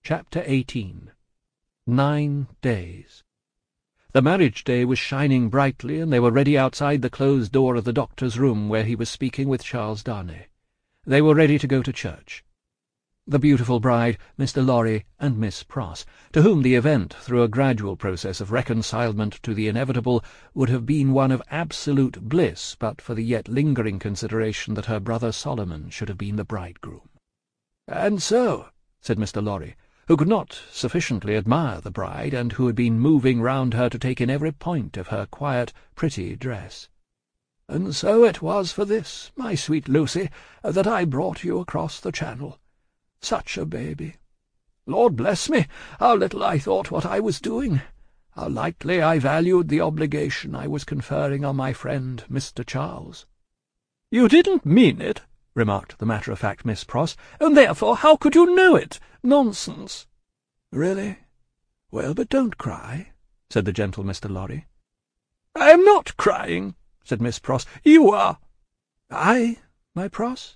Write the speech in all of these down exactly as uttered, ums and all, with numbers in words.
Chapter eighteen. Nine Days. The marriage day was shining brightly, and they were ready outside the closed door of the doctor's room where he was speaking with Charles Darnay. They were ready to go to church. The beautiful bride, Mister Lorry, and Miss Pross, to whom the event, through a gradual process of reconcilement to the inevitable, would have been one of absolute bliss but for the yet lingering consideration that her brother Solomon should have been the bridegroom. "And so," said Mister Lorry, who could not sufficiently admire the bride, and who had been moving round her to take in every point of her quiet, pretty dress, "and so it was for this, my sweet Lucy, that I brought you across the Channel. Such a baby! Lord bless me, how little I thought what I was doing! How lightly I valued the obligation I was conferring on my friend Mister Charles." "You didn't mean it," remarked the matter-of-fact Miss Pross, "and therefore how could you know it? Nonsense." "Really? Well, but don't cry," said the gentle Mister Lorry. "I am not crying," said Miss Pross. "You are." "I, my Pross?"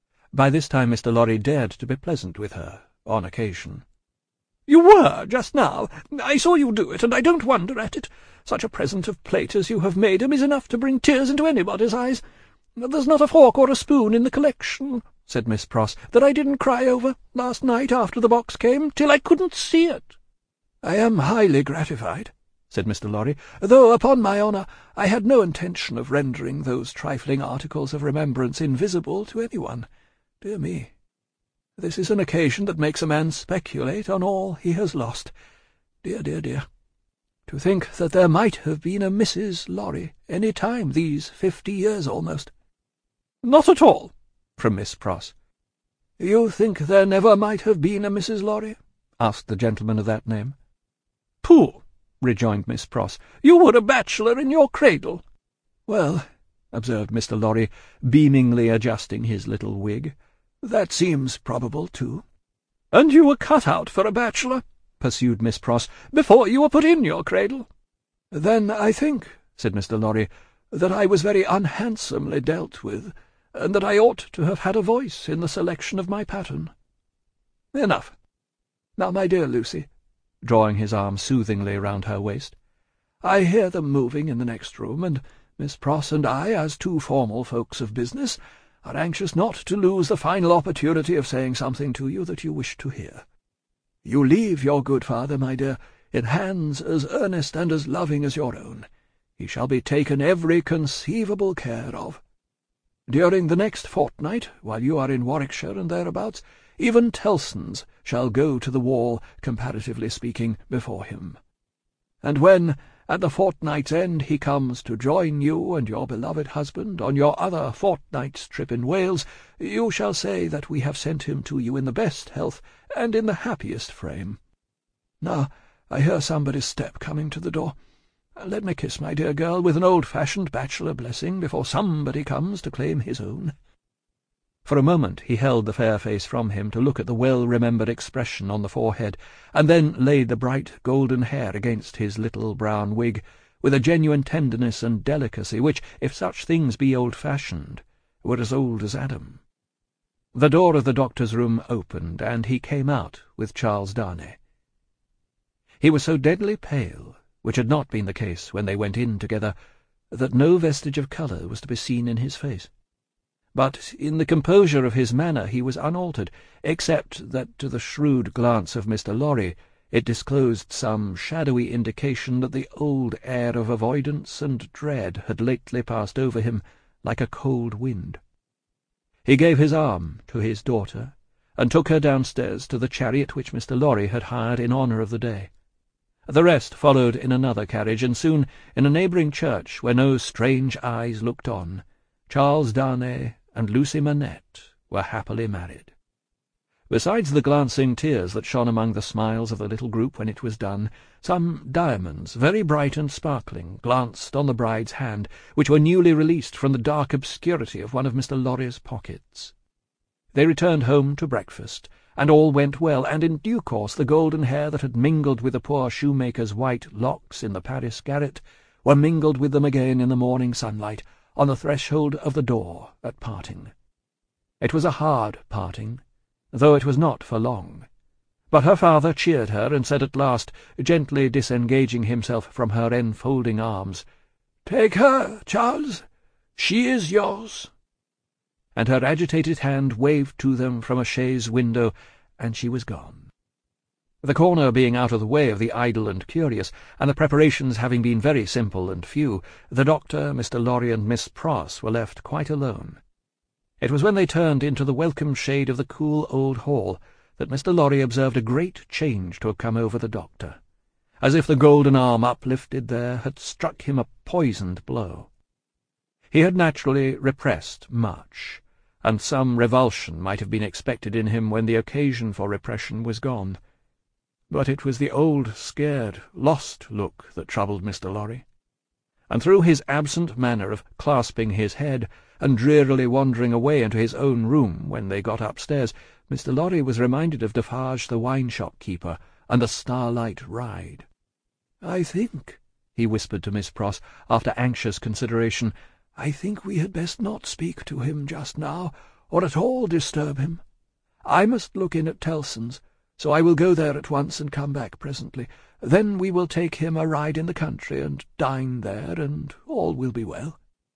By this time Mister Lorry dared to be pleasant with her, on occasion. "You were, just now. I saw you do it, and I don't wonder at it. Such a present of plate as you have made him is enough to bring tears into anybody's eyes. There's not a fork or a spoon in the collection," said Miss Pross, "that I didn't cry over last night after the box came, till I couldn't see it." "I am highly gratified," said Mister Lorry, "though, upon my honour, I had no intention of rendering those trifling articles of remembrance invisible to any one. Dear me, this is an occasion that makes a man speculate on all he has lost. Dear, dear, dear. To think that there might have been a Missus Lorry any time these fifty years almost." "Not at all," from Miss Pross. "You think there never might have been a Missus Lorry?" asked the gentleman of that name. "Pooh!" rejoined Miss Pross. "You were a bachelor in your cradle." "Well," observed Mister Lorry, beamingly adjusting his little wig, "that seems probable, too." "And you were cut out for a bachelor," pursued Miss Pross, "before you were put in your cradle." "Then I think," said Mister Lorry, "that I was very unhandsomely dealt with, and that I ought to have had a voice in the selection of my pattern. Enough. Now, my dear Lucy," drawing his arm soothingly round her waist, "I hear them moving in the next room, and Miss Pross and I, as two formal folks of business, are anxious not to lose the final opportunity of saying something to you that you wish to hear. You leave your good father, my dear, in hands as earnest and as loving as your own. He shall be taken every conceivable care of. During the next fortnight, while you are in Warwickshire and thereabouts, even Tellson's shall go to the wall, comparatively speaking, before him. And when, at the fortnight's end, he comes to join you and your beloved husband on your other fortnight's trip in Wales, you shall say that we have sent him to you in the best health and in the happiest frame. Now, I hear somebody's step coming to the door. Let me kiss my dear girl with an old-fashioned bachelor blessing before somebody comes to claim his own." For a moment he held the fair face from him to look at the well-remembered expression on the forehead, and then laid the bright golden hair against his little brown wig, with a genuine tenderness and delicacy which, if such things be old-fashioned, were as old as Adam. The door of the doctor's room opened, and he came out with Charles Darnay. He was so deadly pale, which had not been the case when they went in together, that no vestige of colour was to be seen in his face. But in the composure of his manner he was unaltered, except that to the shrewd glance of Mister Lorry it disclosed some shadowy indication that the old air of avoidance and dread had lately passed over him like a cold wind. He gave his arm to his daughter, and took her downstairs to the chariot which Mister Lorry had hired in honour of the day. The rest followed in another carriage, and soon, in a neighbouring church where no strange eyes looked on, Charles Darnay and Lucy Manette were happily married. Besides the glancing tears that shone among the smiles of the little group when it was done, some diamonds, very bright and sparkling, glanced on the bride's hand, which were newly released from the dark obscurity of one of Mister Lorry's pockets. They returned home to breakfast, and all went well, and in due course the golden hair that had mingled with the poor shoemaker's white locks in the Paris garret were mingled with them again in the morning sunlight, on the threshold of the door at parting. It was a hard parting, though it was not for long. But her father cheered her, and said at last, gently disengaging himself from her enfolding arms, "Take her, Charles. She is yours." And her agitated hand waved to them from a chaise window, and she was gone. The corner being out of the way of the idle and curious, and the preparations having been very simple and few, the doctor, Mister Lorry, and Miss Pross were left quite alone. It was when they turned into the welcome shade of the cool old hall that Mister Lorry observed a great change to have come over the doctor, as if the golden arm uplifted there had struck him a poisoned blow. He had naturally repressed much, and some revulsion might have been expected in him when the occasion for repression was gone. But it was the old, scared, lost look that troubled Mister Lorry, and through his absent manner of clasping his head and drearily wandering away into his own room when they got upstairs, Mister Lorry was reminded of Defarge the wine-shop keeper and the starlight ride. "I think," he whispered to Miss Pross, after anxious consideration, "I think we had best not speak to him just now, or at all disturb him. I must look in at Tellson's, so I will go there at once and come back presently. Then we will take him a ride in the country and dine there, and all will be well."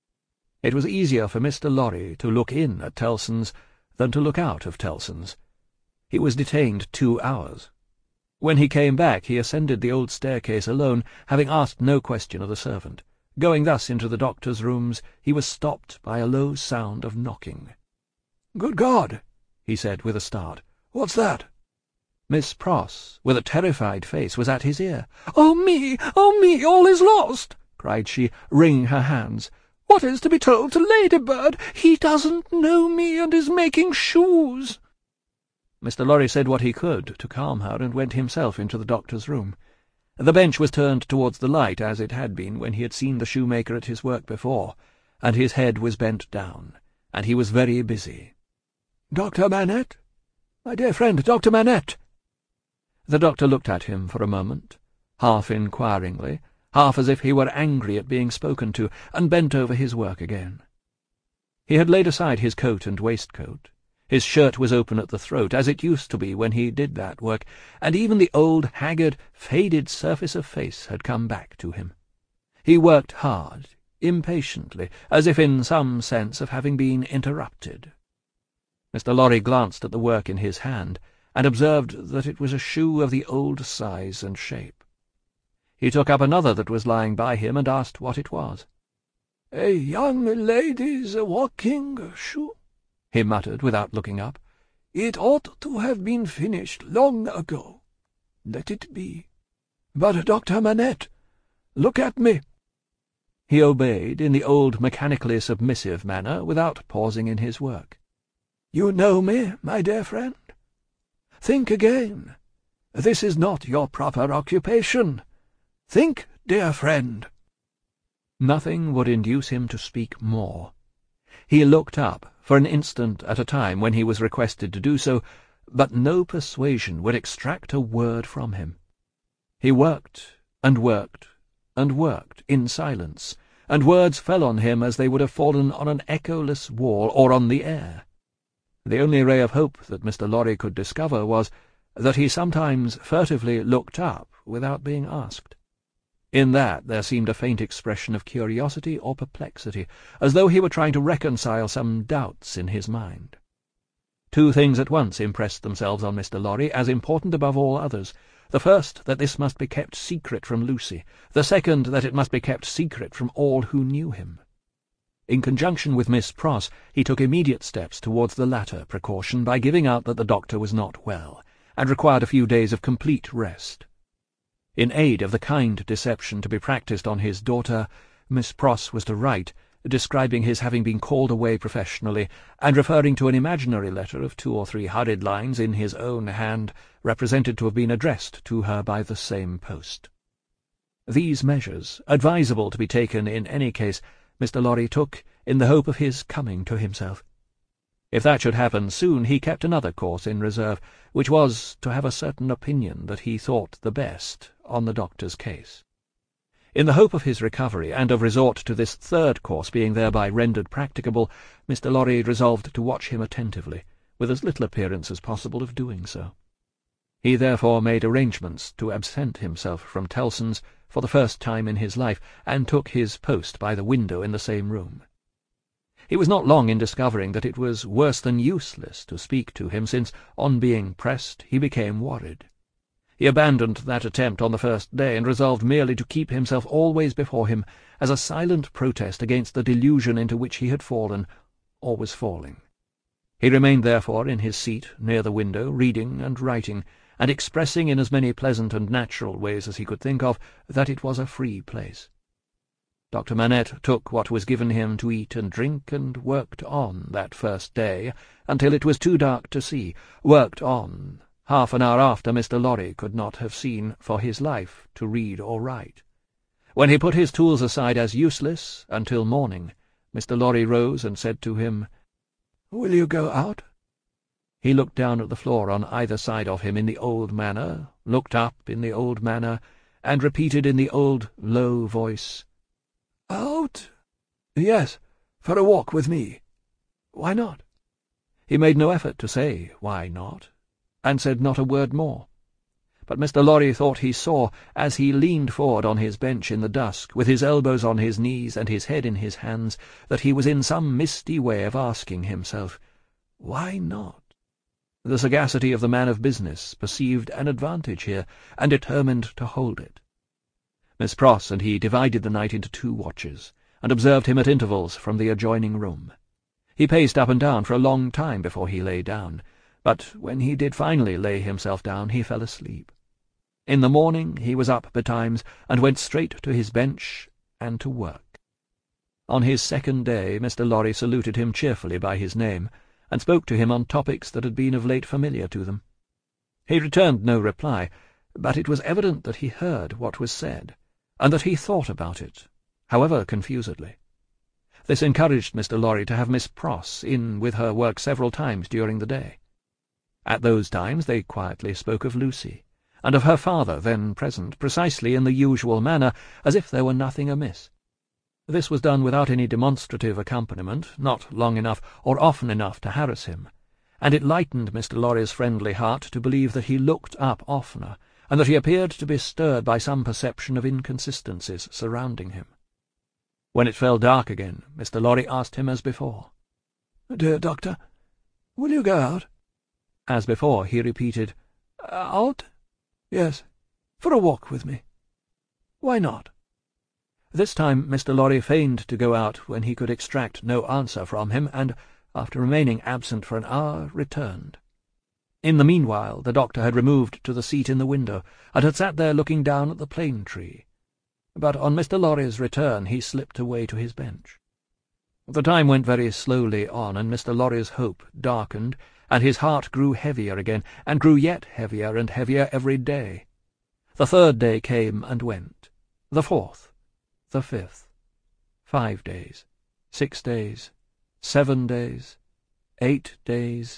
It was easier for Mister Lorry to look in at Tellson's than to look out of Tellson's. He was detained two hours. When he came back, he ascended the old staircase alone, having asked no question of the servant. Going thus into the doctor's rooms, he was stopped by a low sound of knocking. "Good God!" he said with a start. "What's that?" Miss Pross, with a terrified face, was at his ear. "Oh me! Oh me! All is lost!" cried she, wringing her hands. "What is to be told to Ladybird? He doesn't know me, and is making shoes." Mister Lorry said what he could to calm her, and went himself into the doctor's room. The bench was turned towards the light, as it had been when he had seen the shoemaker at his work before, and his head was bent down, and he was very busy. "Doctor Manette? My dear friend, Doctor Manette!" The doctor looked at him for a moment, half inquiringly, half as if he were angry at being spoken to, and bent over his work again. He had laid aside his coat and waistcoat. His shirt was open at the throat, as it used to be when he did that work, and even the old, haggard, faded surface of face had come back to him. He worked hard, impatiently, as if in some sense of having been interrupted. Mister Lorry glanced at the work in his hand, and observed that it was a shoe of the old size and shape. He took up another that was lying by him, and asked what it was. "A young lady's walking shoe," he muttered without looking up. "It ought to have been finished long ago. Let it be. But, Doctor Manette, look at me." He obeyed in the old mechanically submissive manner, without pausing in his work. "You know me, my dear friend? Think again. This is not your proper occupation. Think, dear friend." Nothing would induce him to speak more. He looked up, for an instant at a time, when he was requested to do so, but no persuasion would extract a word from him. He worked, and worked, and worked, in silence, and words fell on him as they would have fallen on an echoless wall or on the air. The only ray of hope that Mister Lorry could discover was that he sometimes furtively looked up without being asked. In that there seemed a faint expression of curiosity or perplexity, as though he were trying to reconcile some doubts in his mind. Two things at once impressed themselves on Mister Lorry as important above all others. The first, that this must be kept secret from Lucy. The second, that it must be kept secret from all who knew him. In conjunction with Miss Pross, he took immediate steps towards the latter precaution by giving out that the doctor was not well, and required a few days of complete rest. In aid of the kind deception to be practised on his daughter, Miss Pross was to write, describing his having been called away professionally, and referring to an imaginary letter of two or three hurried lines in his own hand, represented to have been addressed to her by the same post. These measures, advisable to be taken in any case, Mister Lorry took in the hope of his coming to himself. If that should happen soon, he kept another course in reserve, which was to have a certain opinion that he thought the best on the doctor's case. In the hope of his recovery, and of resort to this third course being thereby rendered practicable, Mister Lorry resolved to watch him attentively, with as little appearance as possible of doing so. He therefore made arrangements to absent himself from Tellson's for the first time in his life, and took his post by the window in the same room. He was not long in discovering that it was worse than useless to speak to him, since, on being pressed, he became worried. He abandoned that attempt on the first day, and resolved merely to keep himself always before him as a silent protest against the delusion into which he had fallen, or was falling. He remained therefore in his seat near the window, reading and writing, and expressing in as many pleasant and natural ways as he could think of that it was a free place. Doctor Manette took what was given him to eat and drink, and worked on that first day until it was too dark to see, worked on half an hour after Mister Lorry could not have seen for his life to read or write. When he put his tools aside as useless until morning, Mister Lorry rose and said to him, "Will you go out?" He looked down at the floor on either side of him in the old manner, looked up in the old manner, and repeated in the old low voice, "Out? Yes, for a walk with me. Why not?" He made no effort to say, "Why not?" and said not a word more. But Mister Lorry thought he saw, as he leaned forward on his bench in the dusk, with his elbows on his knees and his head in his hands, that he was in some misty way of asking himself, "Why not?" The sagacity of the man of business perceived an advantage here, and determined to hold it. Miss Pross and he divided the night into two watches, and observed him at intervals from the adjoining room. He paced up and down for a long time before he lay down, but when he did finally lay himself down he fell asleep. In the morning he was up betimes, and went straight to his bench and to work. On his second day Mister Lorry saluted him cheerfully by his name, and spoke to him on topics that had been of late familiar to them. He returned no reply, but it was evident that he heard what was said, and that he thought about it, however confusedly. This encouraged Mister Lorry to have Miss Pross in with her work several times during the day. At those times they quietly spoke of Lucy, and of her father then present, precisely in the usual manner, as if there were nothing amiss. This was done without any demonstrative accompaniment, not long enough or often enough to harass him, and it lightened Mister Lorry's friendly heart to believe that he looked up oftener, and that he appeared to be stirred by some perception of inconsistencies surrounding him. When it fell dark again, Mister Lorry asked him as before, "Dear Doctor, will you go out?" As before, he repeated, "Out? Yes, for a walk with me. Why not?" This time Mister Lorry feigned to go out when he could extract no answer from him, and, after remaining absent for an hour, returned. In the meanwhile the doctor had removed to the seat in the window, and had sat there looking down at the plane tree. But on Mister Lorry's return he slipped away to his bench. The time went very slowly on, and Mister Lorry's hope darkened, and his heart grew heavier again, and grew yet heavier and heavier every day. The third day came and went, the fourth, the fifth, five days, six days, seven days, eight days,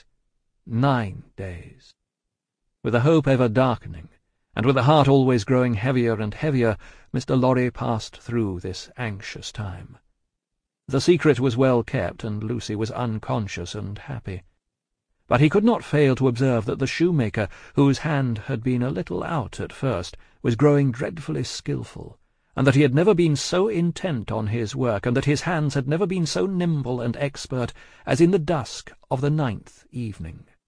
nine days. With the hope ever darkening, and with the heart always growing heavier and heavier, Mister Lorry passed through this anxious time. The secret was well kept, and Lucy was unconscious and happy. But he could not fail to observe that the shoemaker, whose hand had been a little out at first, was growing dreadfully skilful, and that he had never been so intent on his work, and that his hands had never been so nimble and expert as in the dusk of the ninth evening.